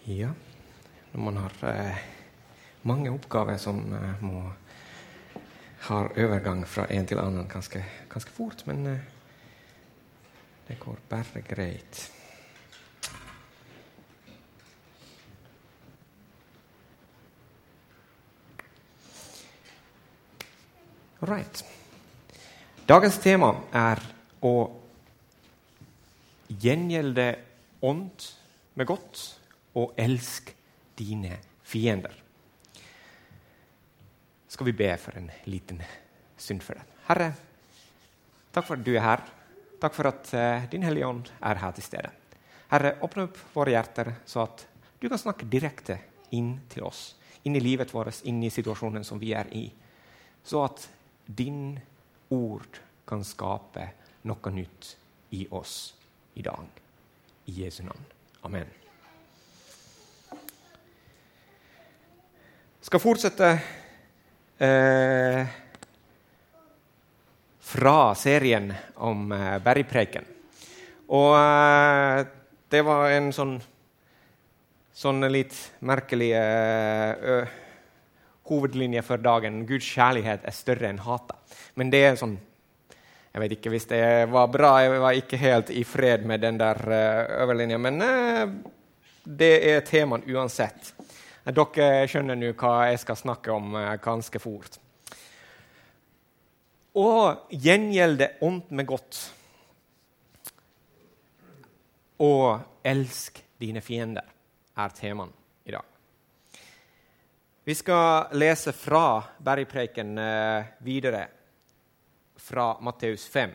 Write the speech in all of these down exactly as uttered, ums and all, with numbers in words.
Ja, når man har eh, mange oppgaver som eh, må ha overgang fra en til annen ganske, ganske fort, men eh, det går bare greit. Right. Dagens tema er å gjengjelde ånd med godt og elsk dine fiender. Skal vi be for en liten stund for det. Herre, takk for at du er her. Takk for at uh, din Hellige Ånd er her til stede. Herre, åpne opp våre hjerter så at du kan snakke direkte inn til oss, inn i livet vårt, inn i situasjonen som vi er i, så at din ord kan skape noe nytt i oss i dag. I Jesu navn. Amen. Skal fortsette eh, fra serien om eh, bergpreken. Og eh, det var en sånn, sånn litt merkelig eh, hovedlinje for dagen. Guds kjærlighet er større enn hatet. Men det er sånn, jeg vet ikke hvis det var bra, jeg var ikke helt i fred med den der uh, overlinjen, men uh, det er temaen uansett. Dere skjønner nå hva jeg skal snakke om uh, ganske fort. Og gjengjelde ånd med godt. Og elsk dine fiender er temaen i dag. Vi skal lese fra bergpreken uh, videre fra Matteus fem,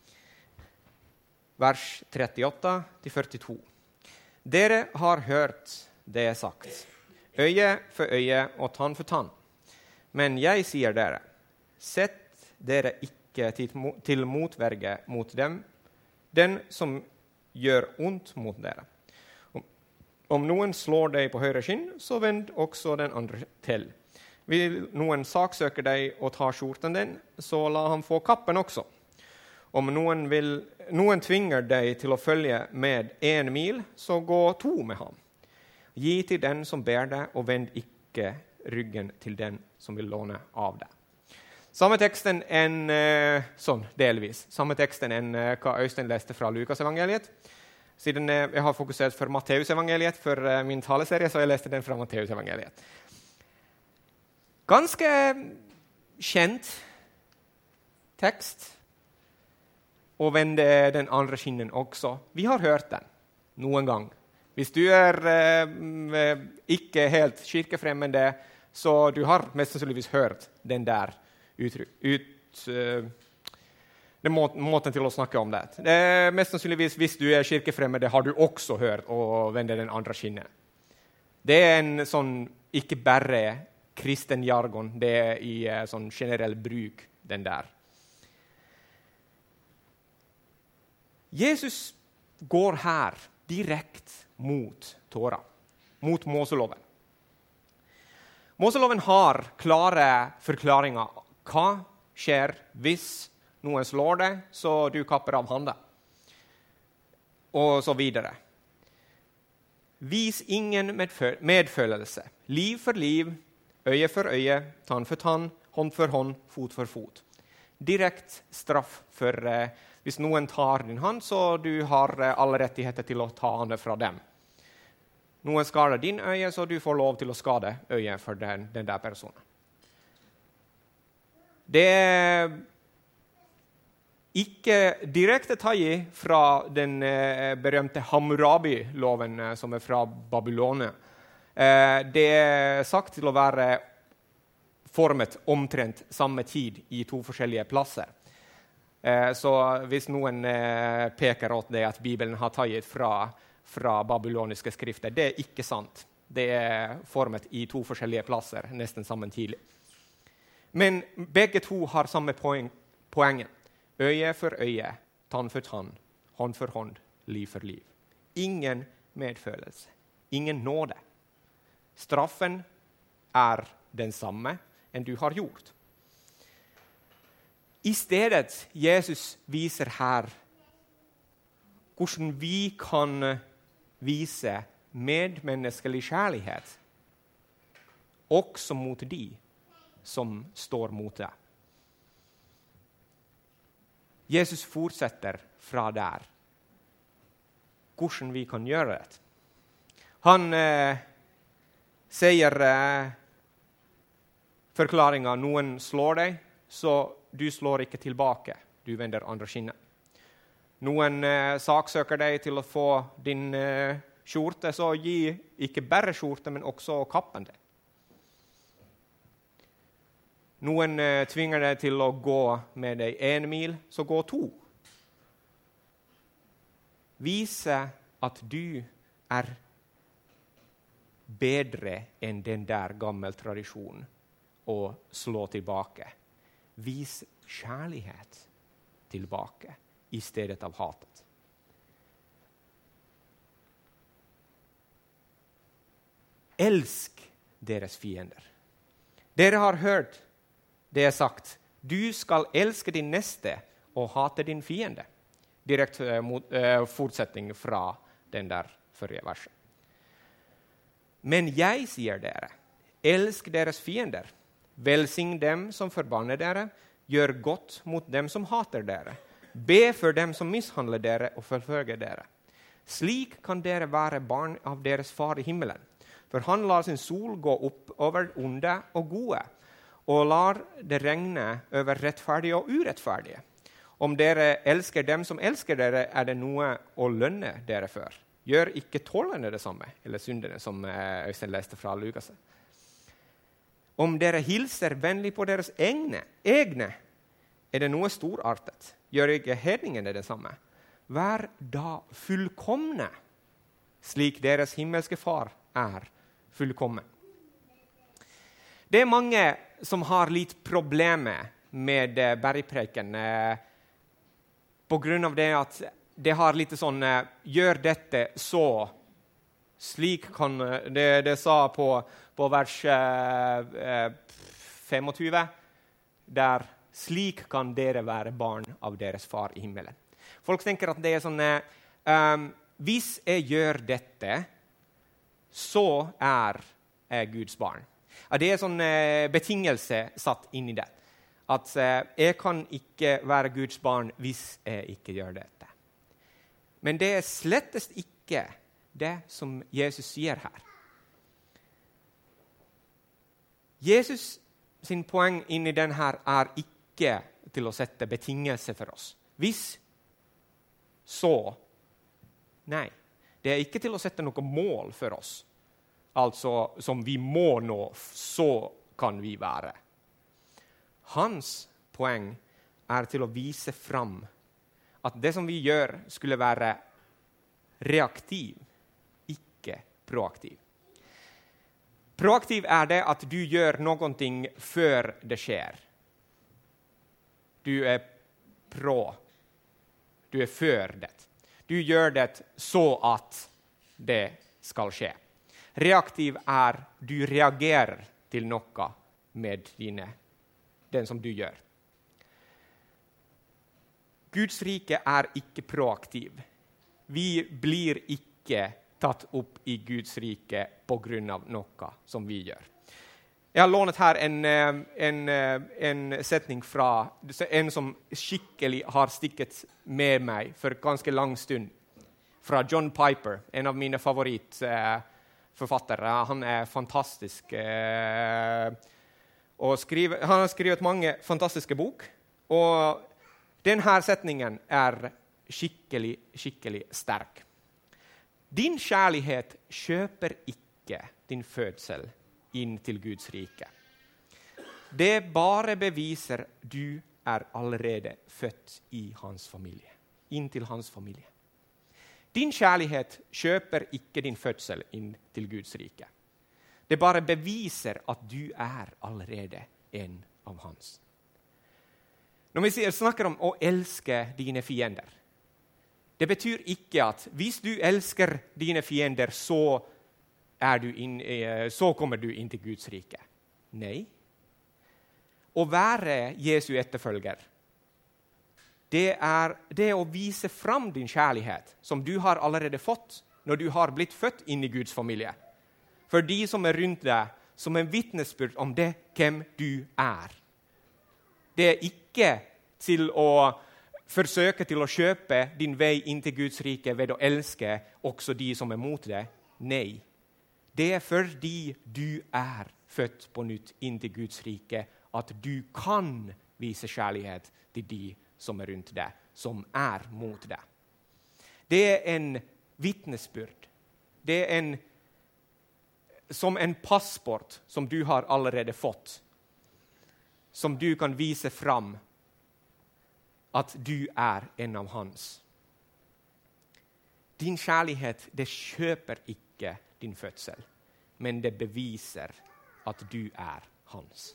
vers trettiåtte til førtito. Dere har hørt det jeg sagt, øye for øye og tann for tann. Men jeg sier dere, sett dere ikke til motverge mot dem, den som gjør ondt mot dere. Om, om noen slår deg på høyre skinn, så vend også den andre til. Vil noen saksøker deg og tar skjorten din, så la ham få kappen også. Om noen, vil, noen tvinger deg til å følge med en mil, så gå to med ham. Gi til den som ber deg, og vend ikke ryggen til den som vil låne av deg. Samme teksten enn, eh, sånn delvis, samme teksten enn eh, hva Øystein leste fra Lukas evangeliet. Siden eh, jeg har fokusert for Matteus evangeliet for eh, min taleserie, så jeg leste den fra Matteus evangeliet. Ganske kjent tekst, og vende den andre skinnen også. Vi har hørt den noen gang. Hvis du er eh, ikke helt kirkefremmende, så du har mest sannsynligvis hørt den der uttrykk. Ut, uh, den må, måten til å snakke om det. det mest sannsynligvis, hvis du er kirkefremmende, har du også hørt å vende den andre skinnen. Det er en sånn, ikke bare kristen jargon, det er i uh, sånn generell bruk, den der. Jesus går her direkte mot Tora, mot Moseloven. Moseloven har klare forklaringer. Hva skjer hvis noen slår deg, så du kapper av handa? Og så videre. Vis ingen medfø- medfølelse. Liv for liv, øye for øye, tann for tann, hånd for hånd, fot for fot. Direkt straff for eh, hvis noen tar din hånd, så du har eh, alle rettigheter til å ta hånda fra dem. Noen skader din øye, så du får lov til å skade øye for den, den der personen. Det er ikke direkte taget fra den eh, berømte Hammurabi-loven eh, som er fra Babylonia. Eh, det er sagt til å være formet omtrent samme tid i to forskjellige plasser. Eh, så hvis noen eh, peker åt det at Bibelen har taget fra, fra babyloniske skrifter, det er ikke sant. Det er formet i to forskjellige plasser, nesten samtidig. Men begge to har samme poeng, poenget. Øye for øye, tann for tann, hånd for hånd, liv for liv. Ingen medfølelse, ingen nåde. Straffen er den samme enn du har gjort. I stedet Jesus viser her hvordan vi kan vise medmenneskelig kjærlighet, også mot de som står mot deg. Jesus fortsetter fra der hvordan vi kan gjøre det. Han eh, sier eh, forklaringen, noen slår deg, så du slår ikke tilbake, du vender andre skinnet. Noen eh, saksøker deg til å få din eh, skjorte, så gi ikke bare skjorte, men også kappen deg. Noen eh, tvinger deg til å gå med deg en mil, så gå to. Vise at du er bedre enn den der gammel tradisjonen å slå tilbake. Vis kjærlighet tilbake i stedet av hatet. Elsk deres fiender. Dere har hørt det er sagt, du skal elske din neste og hate din fiende. Direkte mot, uh, fortsetning fra den der forrige verset. Men jeg sier dere, elsk deres fiender. Velsign dem som forbanner dere. Gjør godt mot dem som hater dere. Be for dem som mishandler dere og forfølger dere. Slik kan dere være barn av deres far i himmelen. For han lar sin sol gå opp over onde og gode, og lar det regne over rettferdige og urettferdige. Om dere elsker dem som elsker dere, er det noe å lønne dere for. Gjør ikke tålende det samme, eller syndene, som Øystein leste fra Lukas. Om dere hilser vennlig på deres egne, egne, er det noe storartet. Gjør ikke hedningene det samme. Vær da fullkomne, slik deres himmelske far er fullkommen. Det er mange som har litt problemer med eh, bergpreken eh, på grunn av det at det har litt sånn eh, gjør dette så slik kan det, det sa på, på vers eh, tjuefem der slik kan dere være barn av deres far i himmelen. Folk tenker at det er sånn eh, hvis jeg gjør dette så er jeg Guds barn. Det er en sånn eh, betingelse satt inn i det. At eh, jeg kan ikke være Guds barn hvis jeg ikke gjør dette. Men det er slettest ikke det som Jesus sier her. Jesus sin poeng inn i den her er ikke til å sette betingelser for oss. Hvis, så, nei. Det er ikke til å sette noe mål for oss. Altså som vi må nå, så kan vi være. Hans poeng er til å vise fram at det som vi gjør skulle være reaktiv, ikke proaktiv. Proaktiv er det at du gjør noe før det skjer. Du er pro. Du er før det. Du gjør det så at det skal skje. Reaktiv er du reagerer til noe med dine, den som du gjør. Guds rike er ikke proaktiv. Vi blir ikke tatt opp i Guds rike på grunn av noe som vi gjør. Jeg har lånet her en, en, en setning fra en som skikkelig har stikket med meg for ganske lang stund. Fra John Piper, en av mine favoritter. Forfattere. Han er fantastisk. Eh, og skriver, han har skrevet mange fantastiske bok. Og denne setningen er skikkelig, skikkelig sterk. Din kjærlighet kjøper ikke din fødsel inn til Guds rike. Det bare beviser du er allerede født i hans familie. Inn til hans familie. Din kjærlighet kjøper ikke din fødsel inn til Guds rike. Det bare beviser at du er allerede en av hans. Når vi snakker om å elske dine fiender, det betyr ikke at hvis du elsker dine fiender, så, er du inn, så kommer du inn til Guds rike. Nei. Å være Jesu etterfølger, det er det å vise fram din kjærlighet, som du har allerede fått når du har blitt født inn i Guds familie. For de som er rundt deg, som en vittnesbyrd om det, hvem du er. Det er ikke til å forsøke til å kjøpe din vei inn til Guds rike ved å elske også de som er mot deg. Nei, det er fordi du er født på nytt inn til Guds rike, at du kan vise kjærlighet til de som er rundt deg, som er mot deg. Det er en vittnesbyrd. Det er en, som en passport som du har allerede fått, som du kan vise fram at du er en av hans. Din kjærlighet, det kjøper ikke din fødsel, men det beviser at du er hans.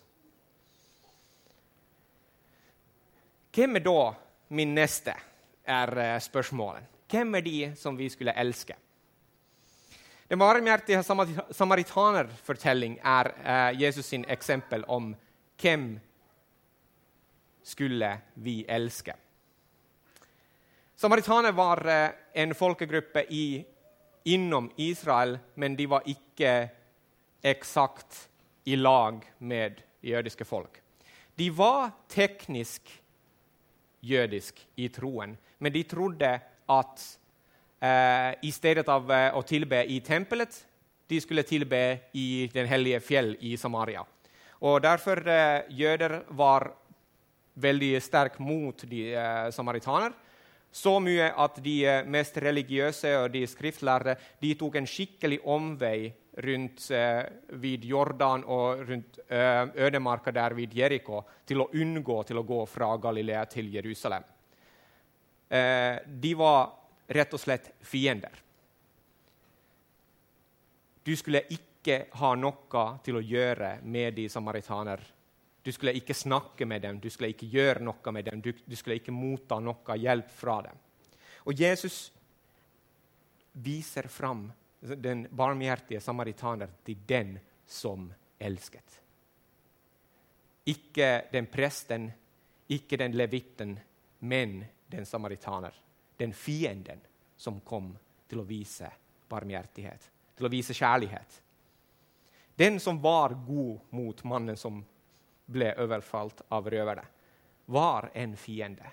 Hvem er da min neste, er spørsmålet. Hvem er de som vi skulle elske? Den varmhjertige samaritanerfortelling er eh, Jesus sin eksempel om hvem skulle vi elske. Samaritaner var eh, en folkegruppe i, innom Israel, men de var ikke eksakt i lag med jødiske folk. De var teknisk jødisk i troen, men de trodde at eh, i stedet av eh, å tilbe i tempelet, de skulle tilbe i den hellige fjell i Samaria. Og derfor eh, jøder var veldig sterk mot de eh, samaritaner, så mye at de eh, mest religiøse og de skriftlærde, de tok en skikkelig omvei rundt eh, vid Jordan og rundt eh, ødemarka der vid Jericho, til å unngå til å gå fra Galilea til Jerusalem. Eh, de var rett og slett fiender. Du skulle ikke ha noe til å gjøre med de samaritaner. Du skulle ikke snakke med dem, du skulle ikke gjøre noe med dem, du, du skulle ikke motta noe hjelp fra dem. Og Jesus viser fram den barmhjertige samaritaner til den som elsket. Ikke den presten, ikke den levitten, men den samaritaner, den fienden som kom til å vise barmhjertighet, til å vise kjærlighet. Den som var god mot mannen som ble overfalt av røvere, var en fiende.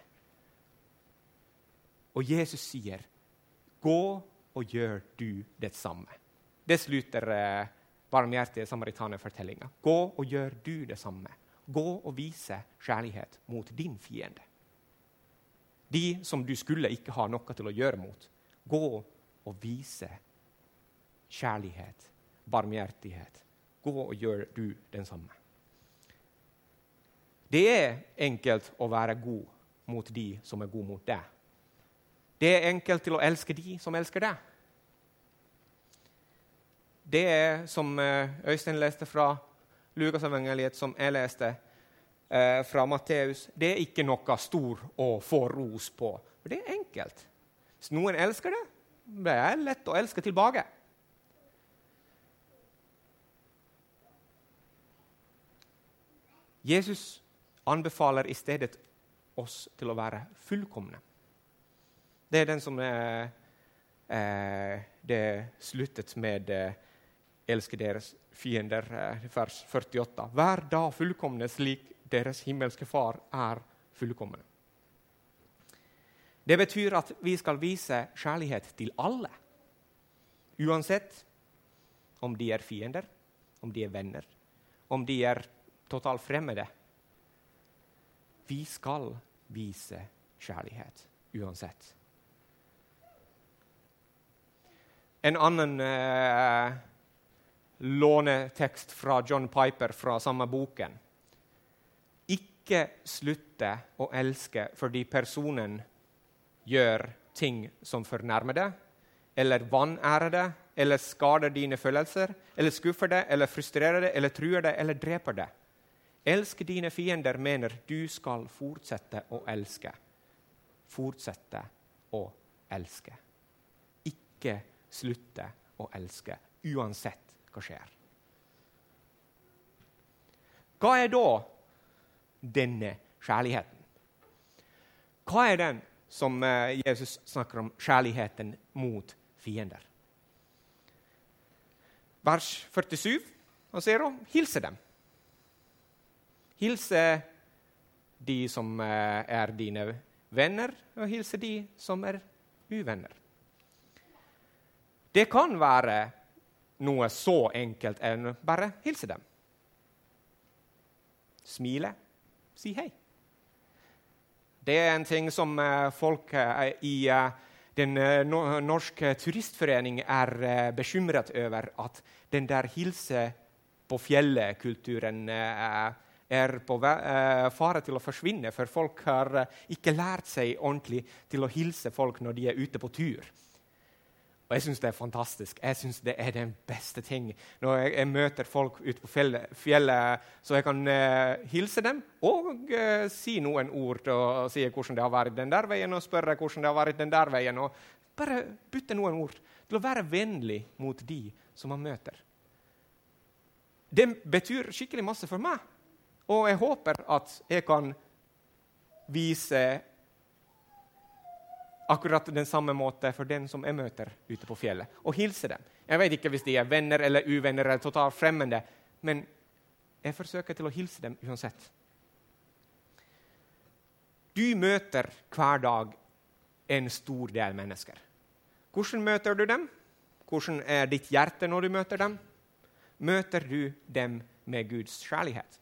Og Jesus sier, gå og gjør du det samme. Det slutter eh, barmhjertige samaritanerfortellinga. Gå og gjør du det samme. Gå og vise kjærlighet mot din fiende. De som du skulle ikke ha noe til å gjøre mot. Gå og vise kjærlighet, barmhjertighet. Gå og gjør du den samme. Det er enkelt å være god mot de som er god mot deg. Det er enkelt til å elske de som elsker deg. Det er, som Øystein leste fra Lukas evangeliet, som jeg leste eh, fra Matteus, det er ikke noe stor å få ros på. Det er enkelt. Hvis noen elsker det, det er lett å elske tilbake. Jesus anbefaler i stedet oss til å være fullkomne. Det er den som er, eh, det sluttet med eh, elske deres fiender, eh, vers førtiåtte. Vær da fullkomne slik deres himmelske far er fullkomne. Det betyr at vi skal vise kjærlighet til alle. Uansett om de er fiender, om de er venner, om de er totalt fremmede. Vi skal vise kjærlighet uansett. En annen eh, lånetekst fra John Piper fra samme boken. Ikke slutte å elske fordi personen gjør ting som fornærmer deg, eller vanærer deg, eller skader dine følelser, eller skuffer deg, eller frustrerer deg, eller truer deg, eller dreper deg. Elske dine fiender mener du skal fortsette å elske. Fortsette å elske. Ikke slutte å elske, uansett hva skjer. Hva er da denne kjærligheten? Hva er den som Jesus snakker om, kjærligheten mot fiender? vers førtisju, han sier å hilse dem. Hilse de som er dine venner, og hilse de som er uvenner. Det kan være noe så enkelt enn bare hilse dem. Smile, si hei. Det er en ting som folk i den norske turistforening er bekymret over, at den der hilse på fjellet-kulturen er på fare til å forsvinne, for folk har ikke lært seg ordentlig til å hilse folk når de er ute på tur. Og jeg synes det er fantastisk. Jeg synes det er den beste ting. Når jeg, jeg møter folk ute på fjellet, fjellet så jeg kan uh, hilse dem og uh, si noen ord og si hvordan det har vært den der veien, og spørre hvordan det har vært den der veien, og bare bytte noen ord til å være vennlig mot de som man møter. Det betyr skikkelig masse for meg, og jeg håper at jeg kan vise akkurat den samme måte for den som jeg møter ute på fjellet, og hilse dem. Jeg vet ikke hvis de er venner eller uvenner eller totalt fremmede, men jeg forsøker til å hilse dem uansett. Du møter hver dag en stor del mennesker. Hvordan møter du dem? Hvordan er ditt hjerte når du møter dem? Møter du dem med Guds kjærlighet?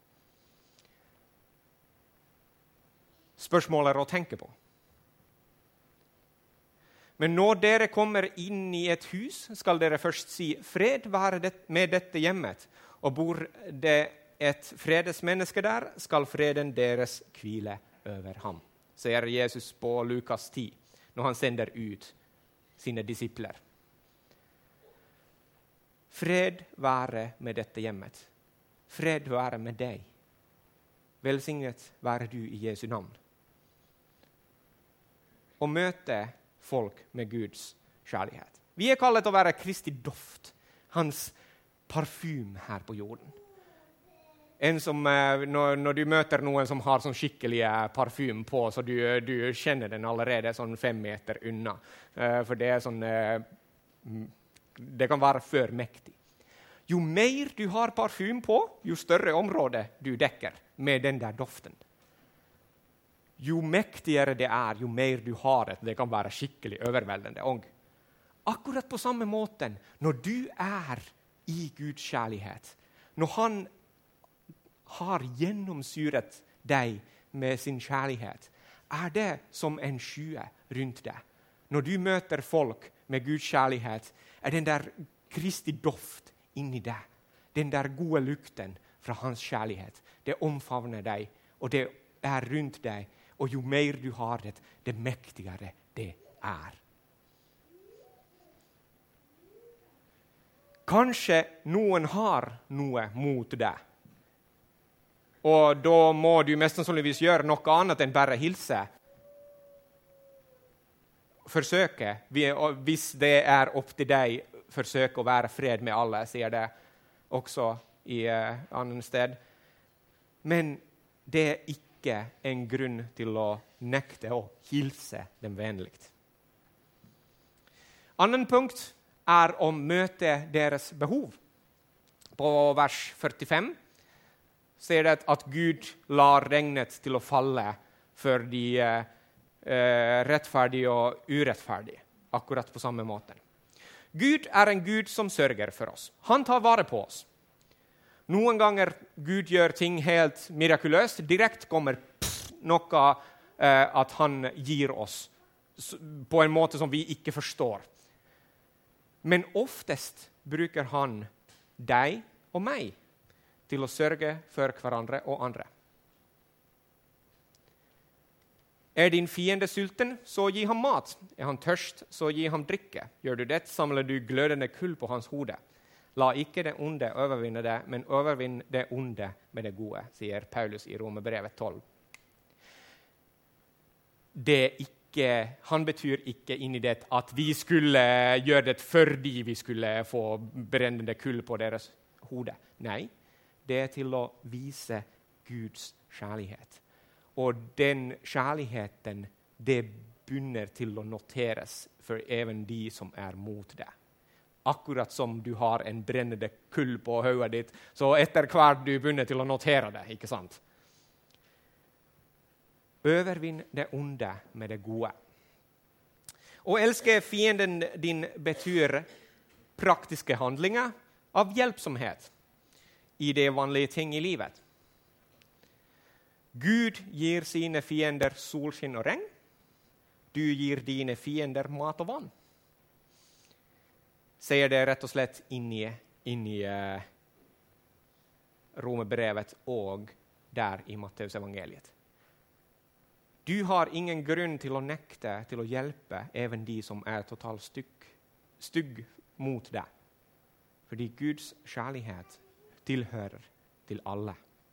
Spørsmålet er å tenke på. Men når dere kommer inn i et hus, skal dere først si, fred være det med dette hjemmet, og bor det et fredes menneske der, skal freden deres hvile over ham. Sier Jesus på Lukas ti, når han sender ut sine disipler. Fred være med dette hjemmet. Fred være med deg. Velsignet være du i Jesu navn. Og møte folk med Guds kjærlighet. Vi er kallet å være Kristi doft, hans parfym her på jorden. En som, når, når du møter noen som har sånn skikkelig parfym på, så du, du kjenner den allerede sånn fem meter unna. For det er sånn, det kan være for mektig. Jo mer du har parfym på, jo større område du dekker med den der doften. Jo mektigere det er, jo mer du har det. Det kan være skikkelig overveldende. Og akkurat på samme måten, når du er i Guds kjærlighet, når han har gjennomsyret deg med sin kjærlighet, er det som en skye rundt deg. Når du møter folk med Guds kjærlighet, er den der Kristi doft inni deg. Den der gode lukten fra hans kjærlighet. Det omfavner deg, og det er rundt deg. Og jo mer du har det, det mektigere det er. Kanskje noen har noe mot deg. Og da må du mest sannsynligvis gjøre noe annet enn bare hilse. Forsøke, hvis det er opp til deg, forsøke å være fred med alle, sier det også i uh, annen sted. Men det er ikke en grunn til å nekte å hilse dem vennligt. Annen punkt er å møte deres behov. På vers førtifem sier det at Gud lar regnet til å falle for de eh, rettferdige og urettferdige, akkurat på samme måte. Gud er en Gud som sørger for oss. Han tar vare på oss. Noen ganger Gud gjør ting helt mirakuløst. Direkte kommer pff, noe eh, at han gir oss på en måte som vi ikke forstår. Men oftest bruker han deg og meg til å sørge for hverandre og andre. Er din fiende sulten, så gi ham mat. Er han tørst, så gi ham drikke. Gjør du det, samler du glødende kull på hans hode. La ikke det onde overvinne det, men overvinn det onde med det gode, sier Paulus i Romerbrevet tolv. Det ikke, han betyr ikke inni det at vi skulle gjøre det fordi vi skulle få brennende kull på deres hode. Nei, det er til å vise Guds kjærlighet. Og den kjærligheten, det begynner til å noteres for even de som er mot det. akkurat som du har en brennende kull på hodet ditt, så etter hvert du begynner til å notere det, ikke sant? Overvinn det onde med det gode. Å elske fienden din betyr praktiske handlinger av hjelpsomhet i det vanlige ting i livet. Gud gir sine fiender solskinn og regn. Du gir dine fiender mat og vann. Sier det rett og slett inn i, inn i uh, Romerbrevet og der i Matteus evangeliet. Du har ingen grunn til å nekte til å hjelpe even de som er totalt stygg, stygg mot deg. Fordi Guds kjærlighet tilhører til alle.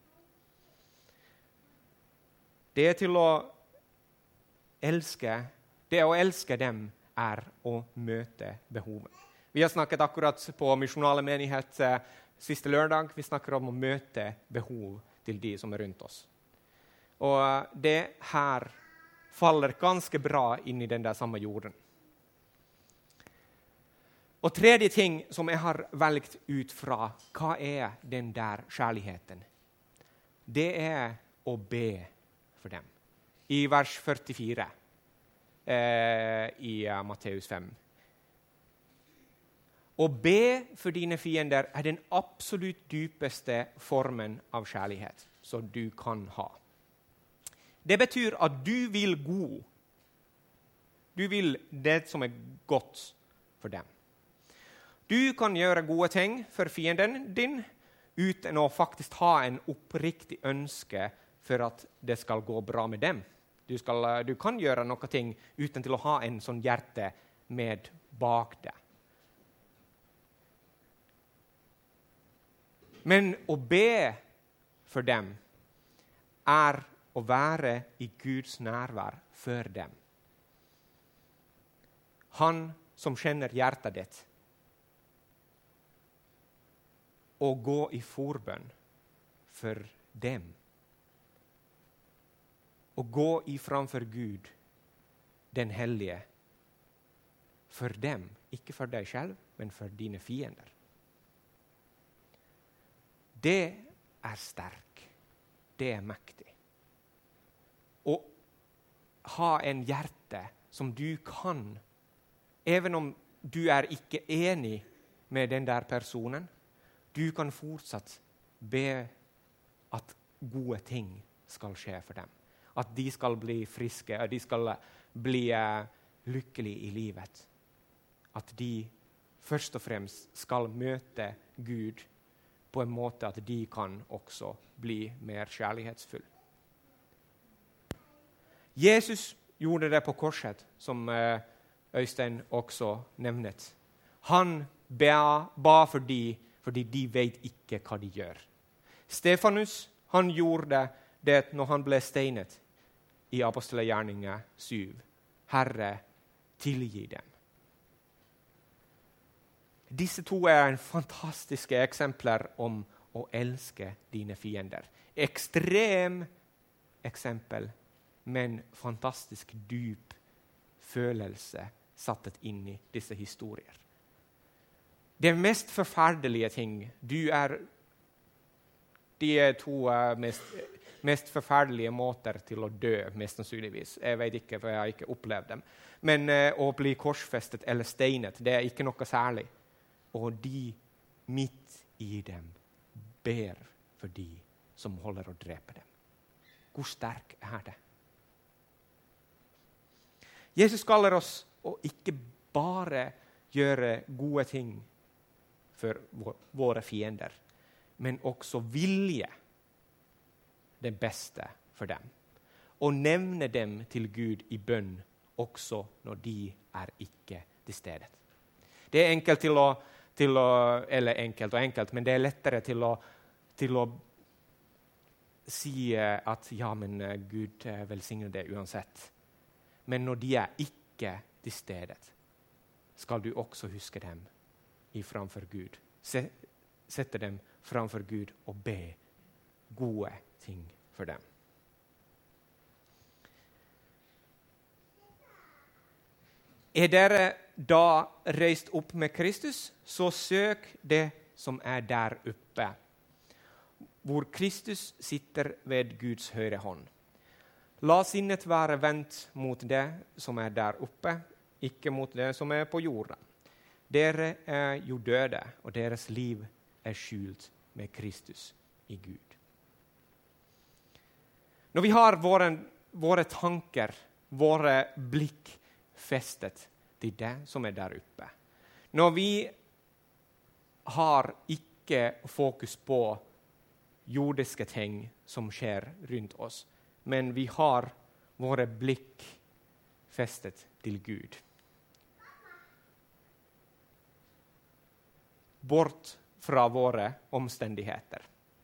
Det er til å elske, det å elske dem er å møte behovet. Vi har snakket akkurat på misjonale menighet eh, siste lørdag. Vi snakker om å møte behov til de som er rundt oss. Og det her faller ganske bra inn i den der samme jorden. Og tredje ting som jeg har valgt ut fra, hva er den der kjærligheten? Det er å be for dem. I vers førtifire eh, i uh, Matteus fem. Å be for dine fiender er den absolutt dypeste formen av kjærlighet som du kan ha. Det betyr at du vil god. Du vil det som er godt for dem. Du kan gjøre gode ting for fienden din uten å faktisk ha en oppriktig ønske for at det skal gå bra med dem. Du, skal, du kan gjøre noe ting uten til å ha en sånn hjerte med bak det. Men å be for dem er å være i Guds nærvær for dem. Han som kjenner hjertet ditt. Å gå i forbønn for dem. Å gå i framfor Gud, den hellige, for dem. Ikke for deg selv, men for dine fiender. Det er sterk. Det er mektig. Å ha en hjerte som du kan, even om du er ikke enig med den der personen, du kan fortsatt be at gode ting skal skje for dem. At de skal bli friske, at de skal bli uh, lykkelige i livet. At de først og fremst skal møte Gud på en måte at de kan også bli mer kjærlighetsfull. Jesus gjorde det på korset, som Øystein også nevnet. Han ba, ba for de, fordi de vet ikke hva de gjør. Stefanus, han gjorde det når han ble steinet i Apostelgjerningen syv. Herre, tilgi dem. Disse to er en fantastiske eksempler om å elske dine fiender. Ekstrem eksempel, men fantastisk dyp følelse satt inn i disse historier. Det mest forferdelige ting, du er de er to mest, mest forferdelige måter til å dø, mest sannsynligvis. Jeg vet ikke, for jeg har ikke opplevd dem. Men uh, å bli korsfestet eller steinet, det er ikke noe særlig. Og de midt i dem ber for de som holder å drepe dem. Hvor sterk er det? Jesus kaller oss å ikke bare gjøre gode ting for våre fiender, men også vilje det beste for dem. Og nevne dem til Gud i bønn også når de er ikke til stede. Det er enkelt til å Til å, eller enkelt og enkelt, men det er lettere til å, til å si at ja, men Gud velsigner det uansett. Men når de er ikke til stede, skal du også huske dem i framfor Gud. Sette dem framfor Gud og be gode ting for dem. Er dere da røyst opp med Kristus, så søk det som er der oppe, hvor Kristus sitter ved Guds høyre hånd. La sinnet være vendt mot det som er der oppe, ikke mot det som er på jorda. Dere er jo døde, og deres liv er skjult med Kristus i Gud. Når vi har våre, våre tanker, våre blikk festet til det som er der oppe, når vi har ikke fokus på jordiske ting som skjer rundt oss, men vi har våre blikk festet til Gud. Bort fra våre omstendigheter.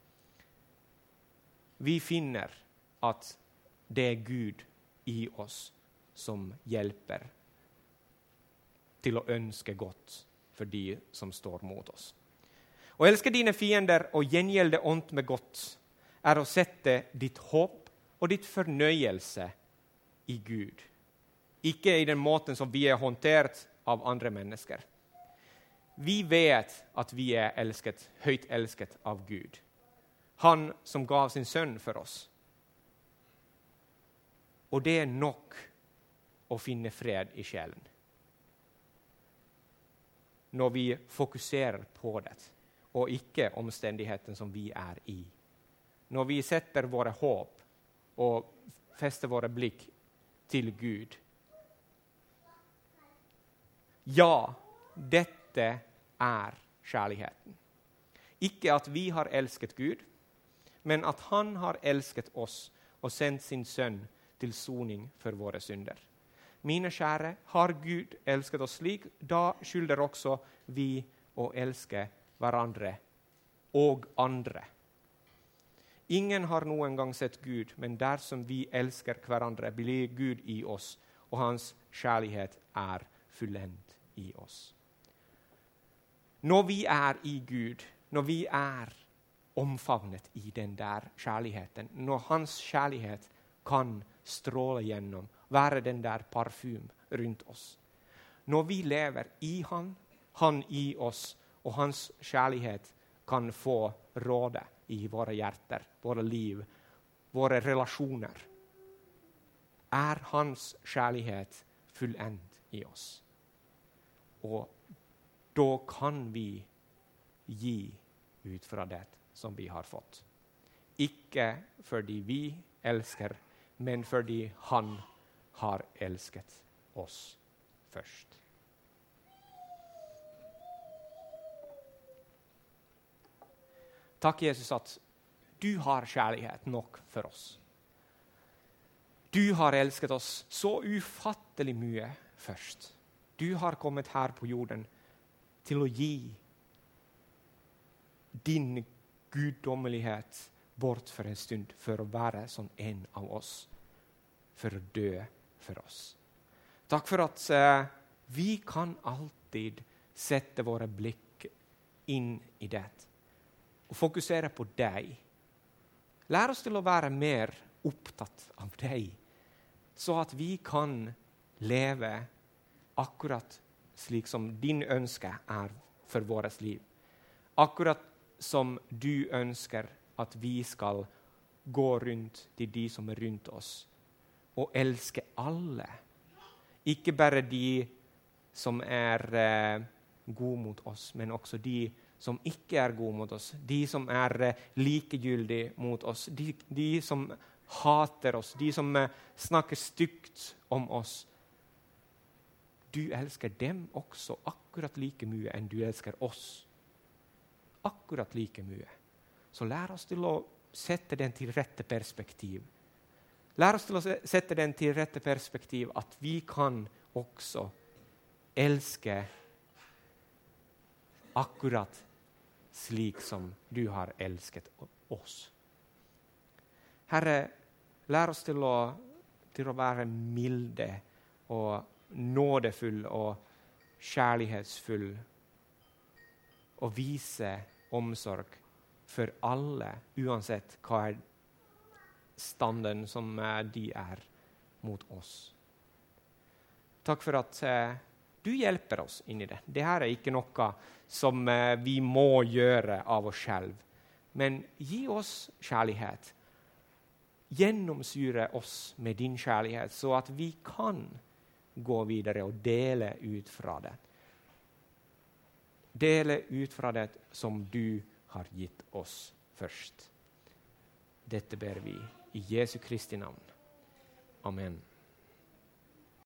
Vi finner at det er Gud i oss som hjelper til å ønske godt for de som står mot oss. Å elske dine fiender og gjengjelde ondt med godt er å sette ditt håp og ditt fornøyelse i Gud. Ikke i den måten som vi er håndtert av andre mennesker. Vi vet at vi er elsket, høyt elsket av Gud. Han som gav sin sønn for oss. Og det er nok å finne fred i sjelen. Når vi fokuserer på det, og ikke omstendigheten som vi er i. Når vi setter våre håp og fester våre blikk til Gud. Ja, dette er kjærligheten. Ikke at vi har elsket Gud, men at han har elsket oss og sendt sin sønn til soning for våre synder. Mine kjære, har Gud elsket oss slik, da skylder også vi å elske hverandre og andre. Ingen har noen gang sett Gud, men dersom vi elsker hverandre, blir Gud i oss, og hans kjærlighet er fullendt i oss. Når vi er i Gud, når vi er omfavnet i den der kjærligheten, når hans kjærlighet kan stråle gjennom, være den der parfym rundt oss. Når vi lever i han, han i oss, og hans kjærlighet kan få råde i våre hjerter, våre liv, våre relasjoner, er hans kjærlighet fullendt i oss. Og da kan vi gi ut fra det som vi har fått. Ikke fordi vi elsker, men fordi han har elsket oss først. Takk, Jesus, at du har kjærlighet nok for oss. Du har elsket oss så ufattelig mye først. Du har kommet her på jorden til å gi din guddommelighet bort for en stund, for å være som en av oss, for å dø for oss. Takk for at uh, vi kan alltid sette våre blikk inn i det, og fokusere på deg. Lær oss til å være mer opptatt av deg, så at vi kan leve akkurat slik som din ønske er for vårt liv. Akkurat som du ønsker at vi skal gå rundt til de som er rundt oss, og elske alle. Ikke bare de som er eh, gode mot oss, men også de som ikke er gode mot oss. De som er eh, likegyldige mot oss. De, de som hater oss. De som eh, snakker stygt om oss. Du elsker dem også akkurat like mye enn du elsker oss. Akkurat like mye. Så lær oss til å sette den til rette perspektiv. Lær oss til å sette den til rette perspektiv at vi kan også elske akkurat slik som du har elsket oss. Herre, lær oss til å, til å være milde og nådefull og kjærlighetsfull og vise omsorg for alle, uansett hva er standen som de er mot oss. Takk for at eh, Du hjelper oss inn i det. Det her er ikke noe som eh, vi må gjøre av oss selv. Men gi oss kjærlighet. Gjennomsyre oss med din kjærlighet, så at vi kan gå videre og dele ut fra det. Dele ut fra det som du har gitt oss først. Dette ber vi i Jesu Kristi navn. Amen.